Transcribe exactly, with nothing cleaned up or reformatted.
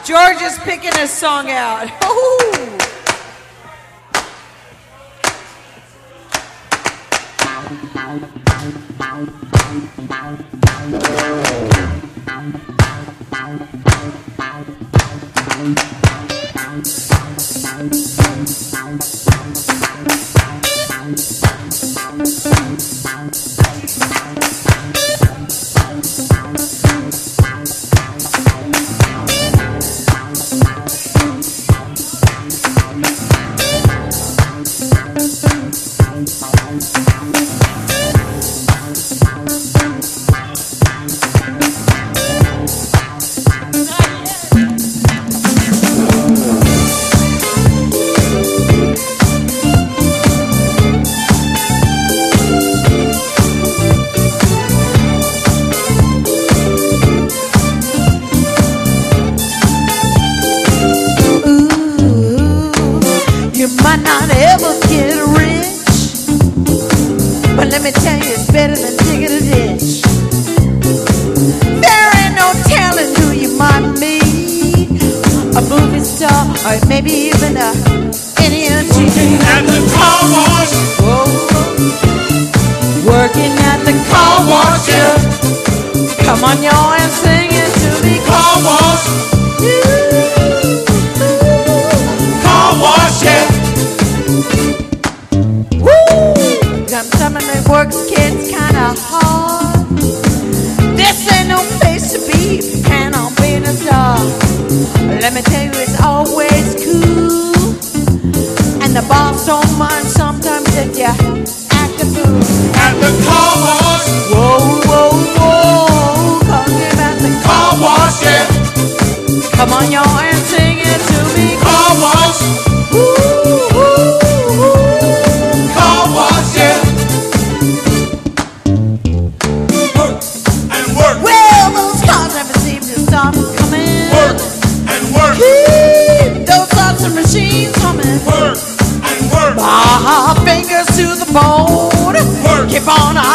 George is picking a song out. Ooh. Maybe even a Indian chicken at the car wash. Whoa, working at the car wash. Yeah. Come on, y'all, and sing it to me. Car wash. Car wash, yeah. Woo! Got someone that works kids kinda hard. This ain't no place to be if you can on being a star. Let me tell you, it's always cool, and the boss don't mind sometimes if you act a fool. At the car wash. Whoa, whoa, whoa, talking about the car wash, yeah. Come on, y'all, and sing it to me. Car wash. Ooh, ooh, ooh. Car wash, yeah. Work and work. Well, those cars never seem to stop coming. Work and work. Keep those lots of machines humming. Work and work. My fingers to the bone. Work. Keep on